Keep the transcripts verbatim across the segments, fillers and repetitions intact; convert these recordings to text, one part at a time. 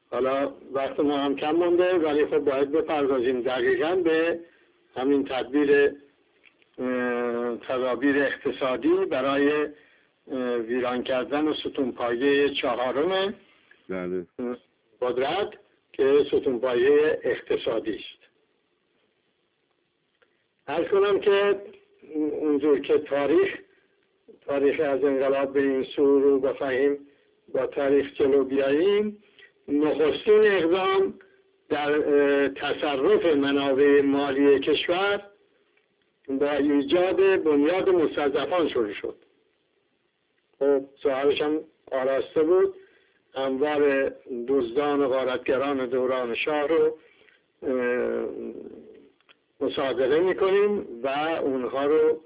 حالا وقت ما هم کم مونده، ولی خب باید بپردازیم دقیقاً به همین تدبیر تدابیر اقتصادی برای ویران کردن ستونپایه چهارم بله. قدرت که ستونپایه اقتصادی است. عرض کنم که اونجور که تاریخ تاریخ از انقلاب به این سو رو بفهیم با تاریخ جلو بیاییم، نخستین اقدام در تصرف منابع مالی کشور با ایجاد بنیاد مستضعفان شروع شد. خب ظاهرش هم آراسته بود، انواع دزدان و غارتگران دوران شاه رو مصادره میکنیم و اونها رو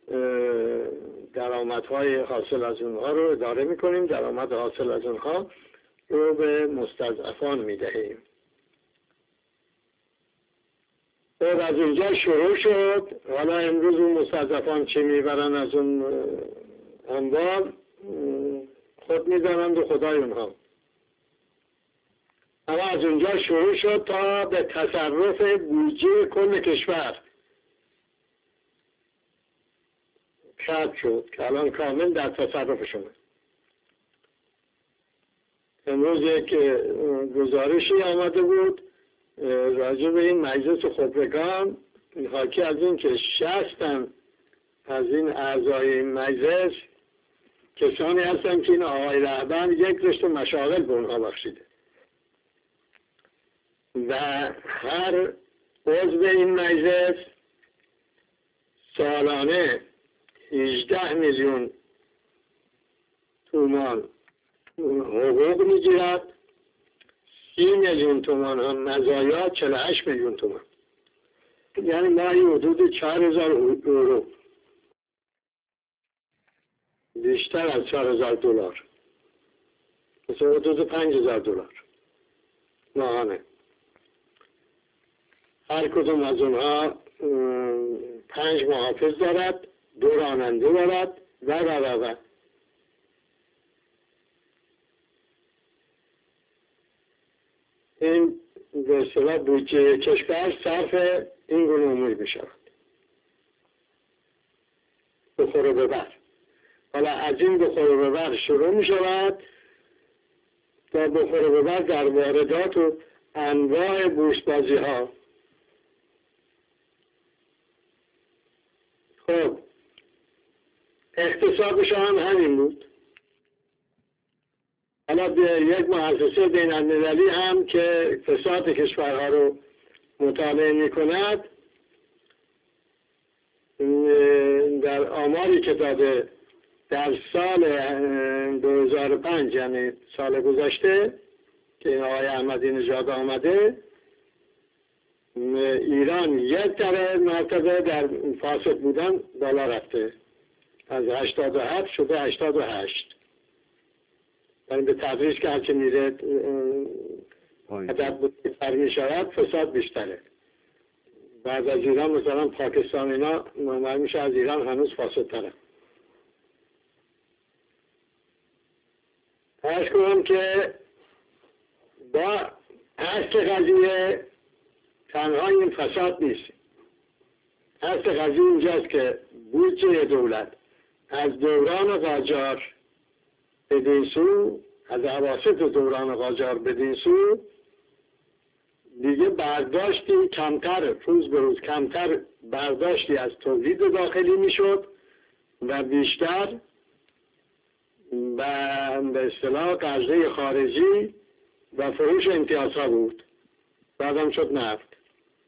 درآمدهای حاصل از اونها رو اداره میکنیم، درآمد حاصل از اونها رو به مستضعفان میدهیم. خب از اینجا شروع شد. حالا امروز اون مستضعفان چه میبرن از اون اموال خود میدانند و خدای اونها. اما از اونجا شروع شد تا به تصرف بودجه کل کشور ختم شد که الان کامل در تصرف شما. امروز یک گزارشی آمده بود راجع به این مجلس خبرگان، حاکی از این که شصت از این اعضای این مجلس کسانی هستن که این آقای رهبر یک رشته مشاغل به اونها بخشیده و هر عضو این مجلس سالانه هجده میلیون تومان حقوق میگیرد، سی میلیون تومان هم مزایا، چهل و هشت میلیون تومان، یعنی ماهی حدود چهار هزار یورو، بیشتر از چهار هزار دلار، مثلا حدود پنج هزار دلار ماهانه. هر کدوم از اونها پنج محافظ دارد، دو راننده دارد و و و و این به اصطلاح بودجه کشور صرف این گونه امور بشود. بخور و ببر. حالا از این بخور و ببر شروع می شود تا بخور و ببر در واردات و انواع بورس‌بازی ها. خب اقتصادش هم همین بود. حالا یک مؤسسه بین المللی هم که اقتصاد کشورها رو مطالعه می کند در آماری که داده در سال دو هزار و پنج، یعنی سال گذشته که این آقای احمدی نژاد آمده، ایران یک مرتبه در فاسد بودن بالا رفته، از هشتاد و هفت شده هشتاد و هشت. یعنی به تدریج که هرچه میره عدد بزرگتر میشود فساد بیشتره. بعد از ایران مثلا پاکستان اینا معلوم میشه از ایران هنوز فاسدتره. عرض کنم که با اصل قضیه تنها این فساد نیست. اصل قضیه اینجاست که بودجه دولت از دوران قاجار بدین سو، از اواسط دوران قاجار بدین سو دیگه برداشتی کمتر، روز به روز کمتر برداشتی از تولید داخلی میشد و بیشتر و به اصطلاح قرضه خارجی و فروش امتیازها بود. بعدم شد نفت.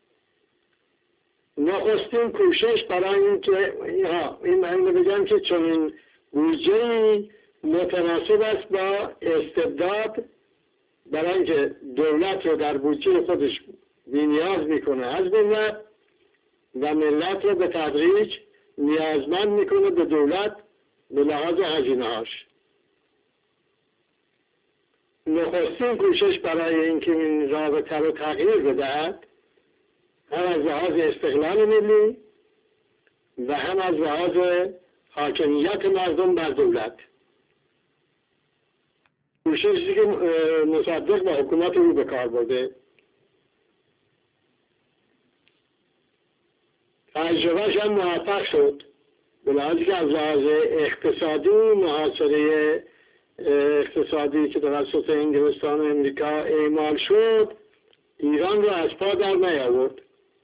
نخستین کوشش برای اینکه این من بگم که چنین بودجه‌ای متناسب است با استبداد، برای اینکه دولت رو در بودجه خودش بی‌نیاز میکنه از ملت و ملت رو به تدریج نیازمند میکنه به دولت به لحاظ هزینه‌هاش. نخستین کوشش برای اینکه این رابطه رو تغییر بدهد، هم از لحاظ استقلال ملی و هم از لحاظ حاکمیت مردم بر دولت، کوششی که مصدق با حکومت او به کار برده، تجربهش هم موفق شد، به لحاظی که از لحاظ اقتصادی محاصره اقتصادی که توسط انگلستان و امریکا اعمال شد ایران رو از پا در نیاورد.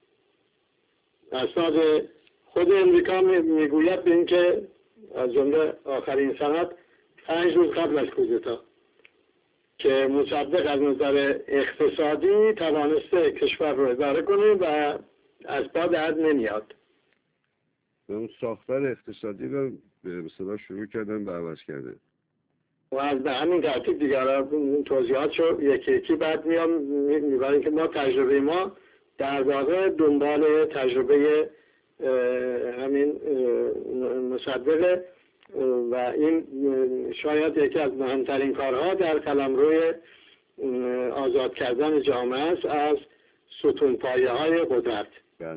اسناد خود امریکا میگوید به این که از جمله آخرین سند پنج روز قبل از کودتا که مصدق از نظر اقتصادی توانسته کشور رو اداره کنه و از پا در نمیاد. اون ساختار اقتصادی رو به اصطلاح شروع کردن به عوض کرده و از به همین ترتیب دیگر توضیحات رو یکی یکی بعد میام میبریم که ما تجربه ما در واقع دنبال تجربه همین مصدق و این شاید یکی از مهمترین کارها در قلمروی آزاد کردن جامعه است از ستون پایه های قدرت. بله.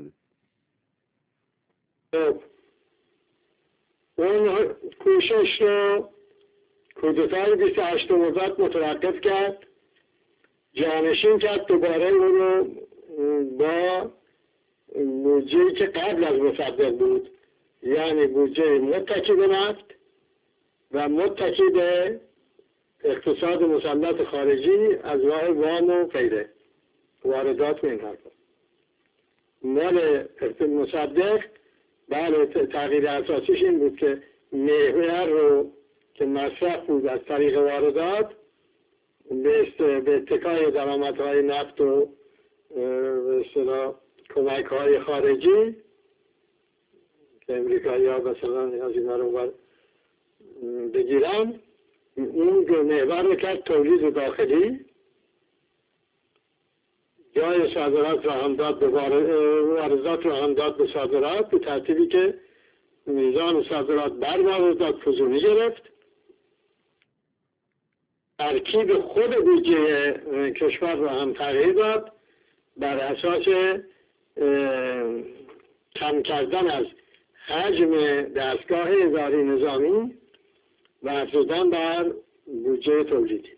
اون کوشش رو کودتای بیست و هشتم مرداد متوقف کرد، جانشین کرد دوباره اون رو با بودجه‌ای که قبل از مصدق بود، یعنی بودجه متکی به نفت و متکی به اقتصاد مسلط خارجی از راه وام و غیره، واردات و این حرفا. مال مصدق بله تغییر اساسیش این بود که محور رو که مصرف بود از طریق واردات به اتکای درآمدهای نفت و به اصطلاح کمک های خارجی که امریکایی ها مثلا از این رو بگیرن، اون محور رو کرد تولید داخلی، جای صادرات رو هم داد به واردات رو هم داد به صادرات، به ترتیبی که میزان صادرات بر واردات فزونی گرفت. ترکیب خود بودجه کشور رو هم تغییر داد بر اساس کم کردن از حجم دستگاه اداری نظامی و افزودن بر بودجه تولیدی.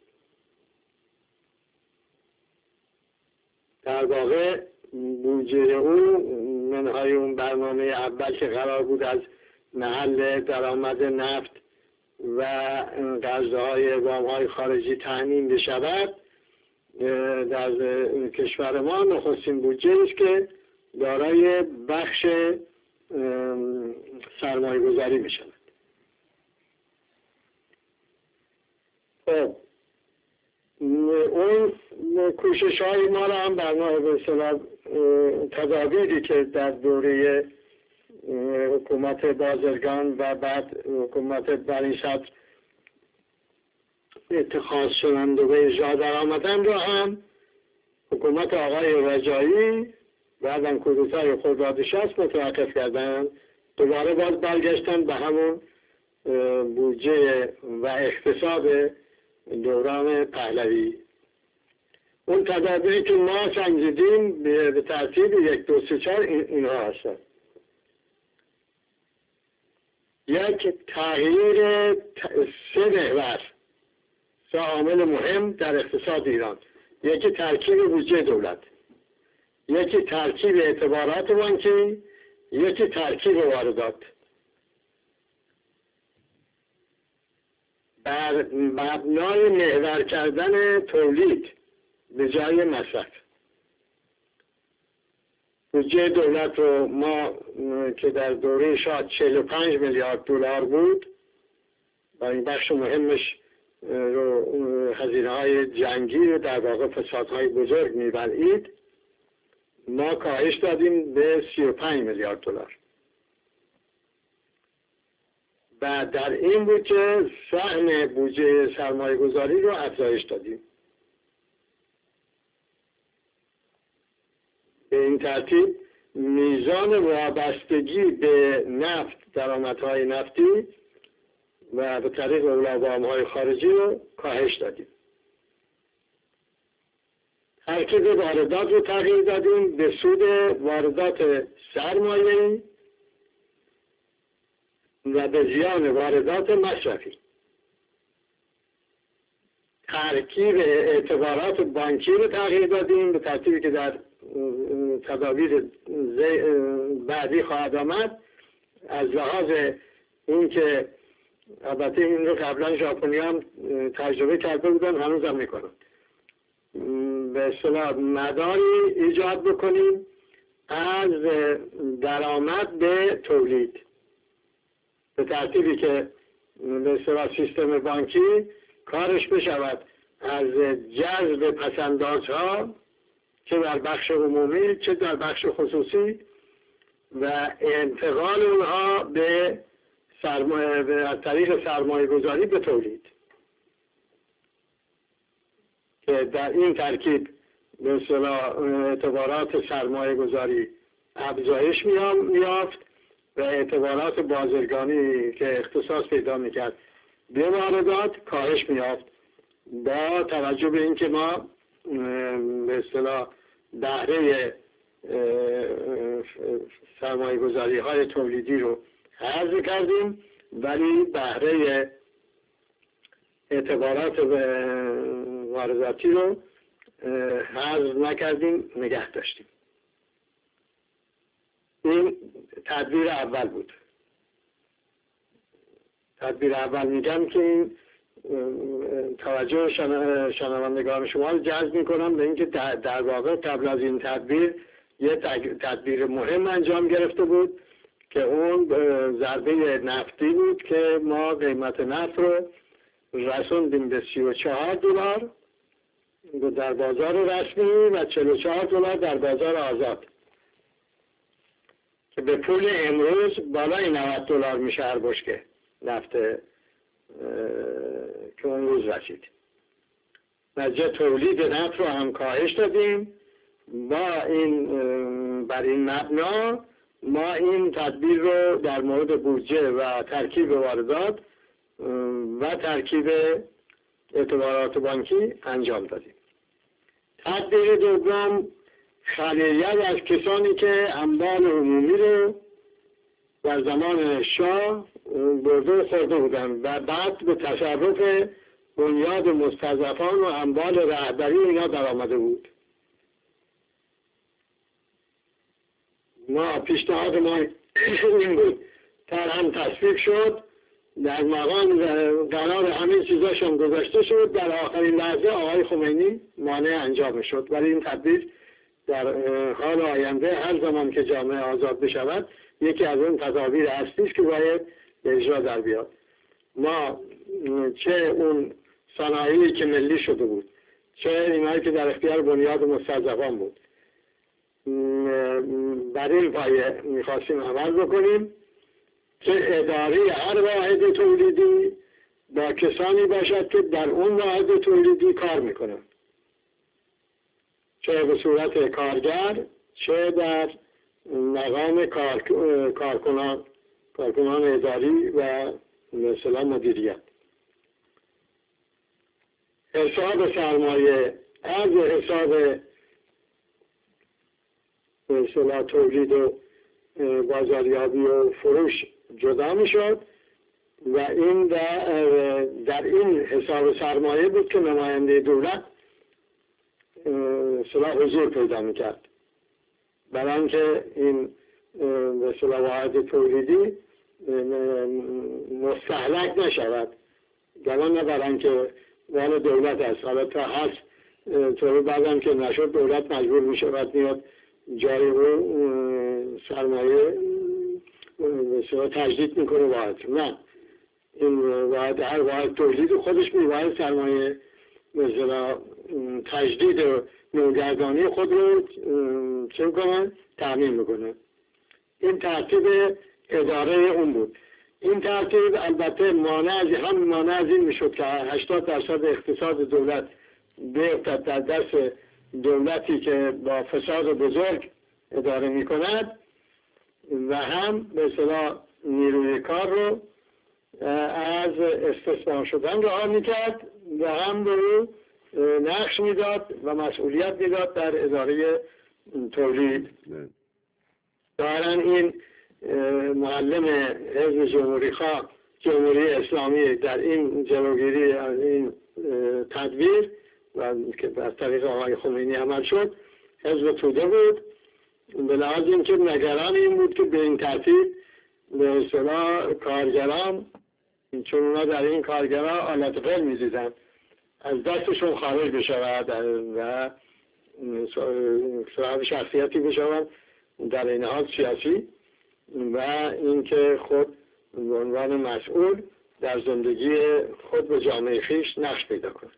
در واقع بودجه اون منهای اون برنامه اول که قرار بود از محل درآمد نفت و قرضهای وامهای خارجی تامین بشود، در کشور ما نخستین بودجه است که دارای بخش سرمایه گذاری می شود. خب اون کوشش های ما را هم برنامه به اصطلاح تدابیری که در دوره حکومت بازرگان و بعد حکومت بنی صدر اتخاذ شدند و به اجرا در آمدن رو هم حکومت آقای رجایی بعد هم کودتای خرداد شصت متوقف کردن، دوباره باز برگشتن به همون بودجه و اقتصاد دوران پهلوی. اون تدابیری که ما سنجیدیم به ترتیب یک دو سه چهار اینها هستن. یک تغییر سه محور، سه عامل مهم در اقتصاد ایران. یکی ترکیب بودجه دولت، یکی ترکیب اعتبارات بانکی، یکی ترکیب واردات. بر مبنای محور کردن تولید به جای مصرف. بودجه دولت رو ما که در دوره شاه چهل و پنج میلیارد دلار بود و این بخش مهمش رو هزینه های جنگی رو در واقع فسادهای بزرگ میبلعید، ما کاهش دادیم به سی و پنج میلیارد دلار و در این بودجه سهم بودجه سرمایه گذاری رو افزایش دادیم. به این ترتیب میزان وابستگی به نفت، درآمدهای نفتی و به طریق وام‌های خارجی رو کاهش دادیم. ترکیب واردات رو تغییر دادیم به سود واردات سرمایه‌ای و به زیان واردات مصرفی. ترکیب اعتبارات بانکی رو تغییر دادیم به ترتیبی که در تدابیر بعدی خواهد آمد. از لحاظ این که البته این رو قبلا ژاپنی هم تجربه کرده بودن، هنوز هم میکنن، به اصطلاح مداری ایجاد بکنیم از درآمد به تولید، به ترتیبی که به اصطلاح سیستم بانکی کارش بشود از جذب پسندازها چه در بخش عمومی چه در بخش خصوصی و انتقال اونها به سرمایه به از طریق سرمایه گذاری به تولید، که در این ترکیب به اصطلاح اعتبارات سرمایه گذاری افزایش میافت و اعتبارات بازرگانی که اختصاص پیدا میکرد به واردات کاهش میافت، با توجه به اینکه ما به اصطلاح بهره سرمایه گذاری های تولیدی رو حذف کردیم ولی بهره اعتبارات وارداتی رو حذف نکردیم، نگه داشتیم. این تدبیر اول بود. تدبیر اول میگم که این توجه شنوندگان شما رو جذب میکنم به اینکه در واقع قبل از این تدبیر یه تدبیر مهم انجام گرفته بود که اون ضربه نفتی بود که ما قیمت نفت رو رسوندیم به سی و چهار دلار در بازار رسمی و چهل و چهار دلار در بازار آزاد، که به پول امروز بالای نود دلار میشه هر بشکه نفت که اون روز رسید. نتیجه تولید نفت رو هم کاهش دادیم. با این بر این مبنا ما این تدبیر رو در مورد بودجه و ترکیب واردات و ترکیب اعتبارات بانکی انجام دادیم. تدبیر دوم خلیت از کسانی که اموال عمومی رو در زمان شاه برده خورده بودن و بعد به تصرف بنیاد مستضعفان و اموال رهبری اینا در آمده بود. ما پیشنهاد ما این بود، در هم تصویب شد، در مقام قرار همه چیزاشون گذاشته شد، در آخرین لحظه آقای خمینی مانع انجام شد. ولی این تدبیر در حال آینده هر زمان که جامعه آزاد بشود یکی از اون تدابیر اصلی است که باید به اجرا در بیاد. ما چه اون صنایعی که ملی شده بود چه اینایی که در اختیار بنیاد مستضعفان بود بر این پایه میخواستیم عمل بکنیم که اداره هر واحد تولیدی با کسانی باشد که در اون واحد تولیدی کار میکنن، چه به صورت کارگر چه در مقام کار... کارکنان کارکنان اداری و مثلا مدیریت. حساب سرمایه از حساب مثلا تولید و بازاریابی و فروش جدا می شد و این در, در این حساب سرمایه بود که نماینده دولت مثلا حضور پیدا می کرد، برای اینکه این مثلا واحد تولیدی مستهلک نشود، گمان نه برای اینکه مال دولت است، حالا تا هست طوری بعدم که نشد دولت مجبور می شود میاد جای رو سرمایه مثلا تجدید میکنه واحد. نه، این واحد هر واحد تولید خودش میواحد سرمایه مثلا تجدید و نوگردانی خود رو چه میکنه؟ تأمین میکنه. این ترتیب اداره اون بود. این ترتیب البته مانع هم مانع از این میشد که هشتاد درصد اقتصاد دولت بیفتد در دست دولتی که با فساد بزرگ اداره میکند و هم به اصطلاح نیروی کار رو از استثمار شدن رها میکرد و هم به او نقش میداد و مسئولیت میداد در اداره تولید. دارن این معلم حزب جمهوری خواه جمهوری اسلامی در این جلوگیری از این تدبیر و که از طریق آقای خمینی عمل شد حزب توده بود، به لحاظ اینکه نگران این بود که به این ترتیب به اصطلاح کارگران، چون اونا در این کارگران آلت غیر می‌دیدن، از دستشون خارج بشود و صاحب شخصیتی بشود در این حال سیاسی و اینکه خود به عنوان مسئول در زندگی خود به جامعه خیش نقش پیدا کنه.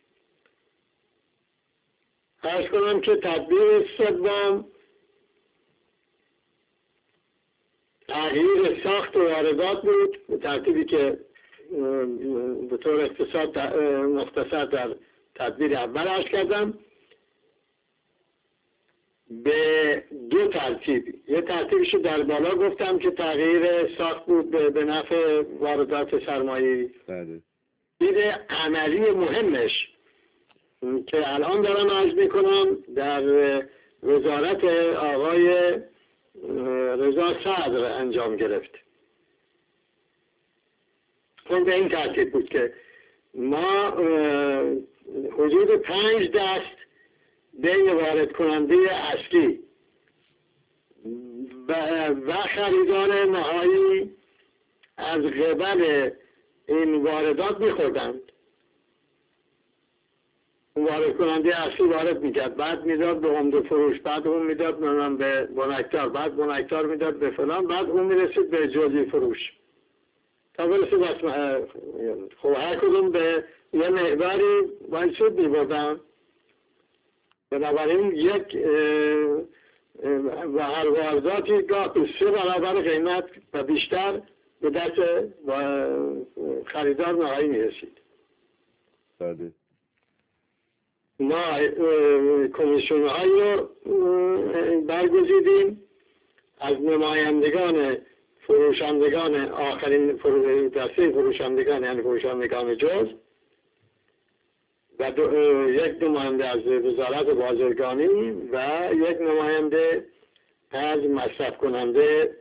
عرض کنم که تدبیر سوم تغییر ساخت و واردات بود، به ترتیبی که به طور اقتصاد مختصر در تدبیر اول عرض کردم. به دو ترتیب، یه ترتیبش در بالا گفتم که تغییر ساخت بود به نفع واردات سرمایه‌ای. بله. دید عملی مهمش که الان دارم عرض میکنم در وزارت آقای رضا صدر انجام گرفت. اون به این ترتیب بود که ما حدود پنج دست بین وارد کننده اصلی و خریدار نهایی از قبل این واردات میخوردند. وارد کننده اصلی وارد میکرد، بعد میداد به عمده فروش، بعد اون میداد به بنکدار، بعد بنکدار میداد به فلان، بعد اون میرسید به جزئی فروش تا برسید اسم. خب هر کدوم به یه مقداری باید سود میبردن. بنابراین یک و هر وارداتی گاه به سه برابر قیمت و بیشتر به دست خریدار نهایی میرسید. بله. ما کمیسیون هایی رو برگزیدیم از نمایندگان فروشندگان، آخرین دسته فروشندگان یعنی فروشندگان جز و یک نماینده از وزارت بازرگانی و یک نماینده از مصرف کننده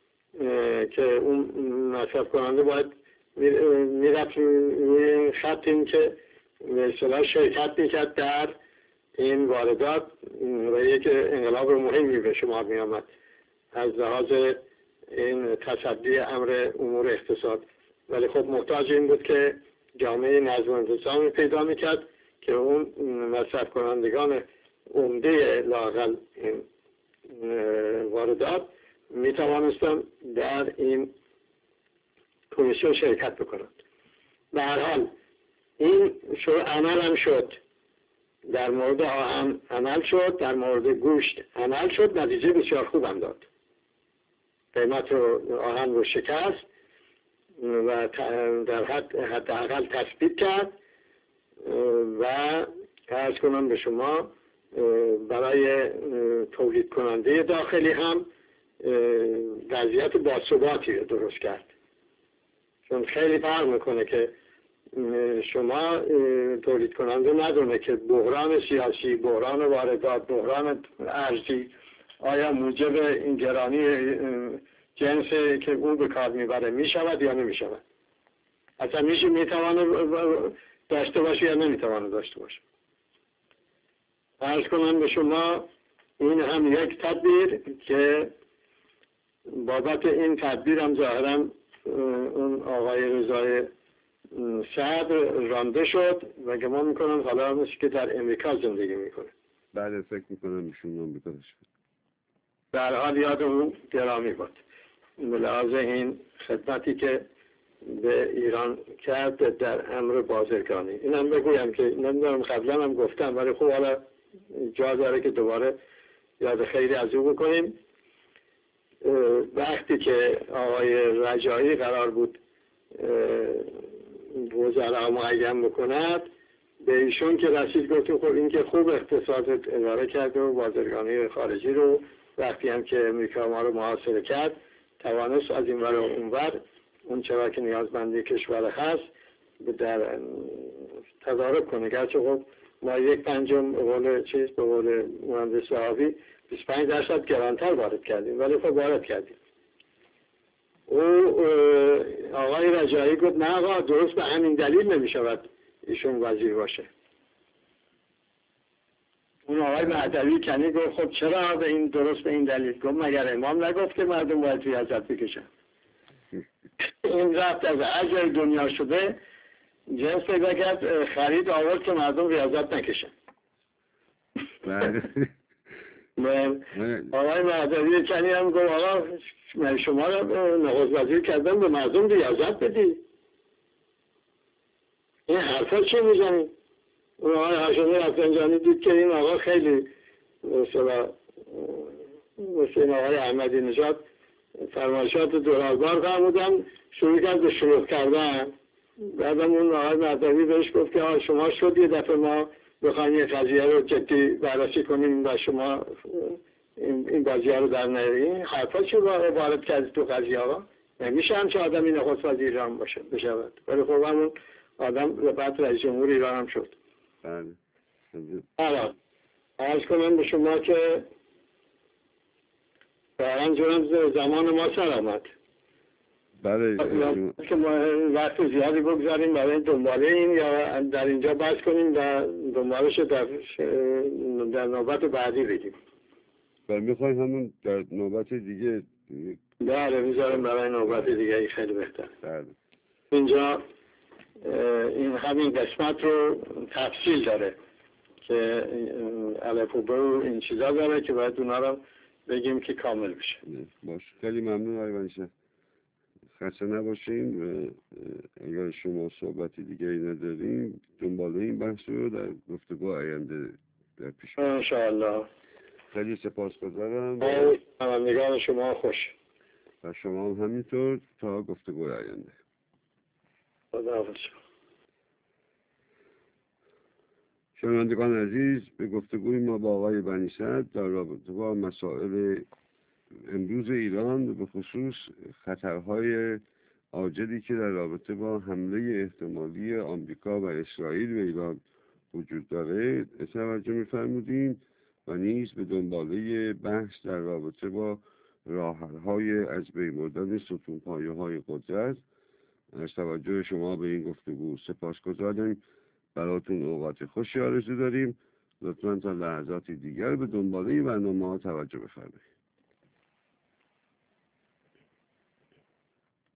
که اون مصرف کننده باید میرفت خط این که به اصطلاح شرکت میکرد در این واردات و یک انقلاب مهمی به شما می آمد از لحاظ این تصدی امر امور اقتصاد. ولی خب محتاج این بود که جامعه نظم و انتظامی پیدا میکرد که اون مصرف کنندگان عمده لااقل این واردات میتوانستن در این کمیسیون شرکت بکنند. به هر حال این عمل هم شد، در مورد آهن عمل شد، در مورد گوشت عمل شد، نتیجه بسیار خوب هم داد. قیمت رو آهن رو شکست و در حد حداقل تثبیت کرد و عرض کنم به شما برای تولید کننده داخلی هم وضعیت باثباتی رو درست کرد. چون خیلی فرق میکنه که شما تولید کننده ندونه که بحران سیاسی، بحران واردات، بحران ارزی آیا موجب این گرانی جنس که اون به کار میبره میشود یا نمیشود، اصلا میشه میتوانه داشته باشه یا نمیتوانه داشته باشه. عرض کنم به شما این هم یک تدبیر که بابت این تدبیر هم ظاهرا اون آقای رضای صدر رانده شد و گمان میکنم حالا مثل که در امریکا زندگی میکنه. بله فکر میکنم ایشون امریکا شد. در حال یاد اون گرامی بود به لحاظ این خدمتی که به ایران کرد در امر بازرگانی. این هم بگویم که نمیدونم قبلا هم گفتم ولی خب حالا جا داره که دوباره یاد خیلی از او بکنیم. وقتی که آقای رجایی قرار بود وزرا معین بکند به ایشون که رسید گفت خب این که خوب اقتصاد اداره کرد و بازرگانی خارجی رو وقتی هم که امریکا ما رو محاصره کرد توانست از این ور و اون ور اون چرا که نیازمندی کشور هست در تدارک کنه. گرچه خب ما یک پنجم به قول چیز به قول مهندس صحابی بیست و پنج درصد گرانتر وارد کردیم ولی خب وارد کردیم. او آقای رجایی گفت نه آقا درست به همین دلیل نمی شود ایشون وزیر باشه. اون آقای مهدوی کنی گفت خب چرا به این درست به این دلیل؟ گفت مگر امام نگفته مردم باید ریاضت بکشن؟ این رفت از اجر دنیا شده جنس پیدا کرد، خرید آورد که مردم ریاضت نکشن. آقای مهدوی کنی هم گفت آقا شما رو نخست وزیر کردن به مردم ریاضت بدی، این حرفا چی میزنی؟ اون آقای هاشمی رفسنجانی دید که این آقا خیلی مثلا مثل این آقای احمدی نژاد فرمایشات دورازبار فرمودن، شروع کرد به شروع کردن. بعدم اون آقای مهدوی بهش گفت که آقا شما شد یه دفعه ما بخوایم یه قضیه رو جدی بررسی کنیم و شما این, این قضیه رو در نیارین، حرفا چی وارد کردید تو قضیه ها؟ نمیشه همچه آدمی نخست وزیر ایران باشه بشود. ولی خب همون آدم بعد رئیس جمهور ایران هم شد. بله. حالا عرض کنم به شما که واقعا جونم زمان ما سر آمد. بله که ما وقت زیادی بگذاریم برای دنباله این یا در اینجا بحث کنیم و دنبالش در, در نوبت بعدی بگیم. بله میخوایم همون در نوبت دیگه. بله میذارم برای نوبت دیگه خیلی بهتر. بله. اینجا این همین قسمت رو تفصیل داره که الف و ب و این چیزا داره که باید اونا رو بگیم که کامل بشه. باشه خیلی ممنون آقای بنی‌شهر، خسته نباشین و اگر شما صحبتی دیگه نداریم دنباله این بحث رو در گفتگو آینده در پیش بریم ان شاء الله. خیلی سپاسگزارم و نگاه شما خوش و شما هم همینطور تا گفتگو آینده. خداحافظ. شنوندگان عزیز، به گفتگوی ما با آقای بنی‌شهر در رابطه با مسائل امروز ایران به خصوص خطرهای عاجلی که در رابطه با حمله احتمالی آمریکا و اسرائیل به ایران وجود داره توجه می‌فرمودیم و نیز به دنباله بحث در رابطه با راه‌حل‌های از بین بردن ستونپایه‌های قدرت از توجه شما به این گفتگو سپاسگزاریم. براتون اوقات خوشی آرزو داریم. لطفاً تا لحظاتی دیگر به دنباله برنامه‌ها توجه بفرمایید.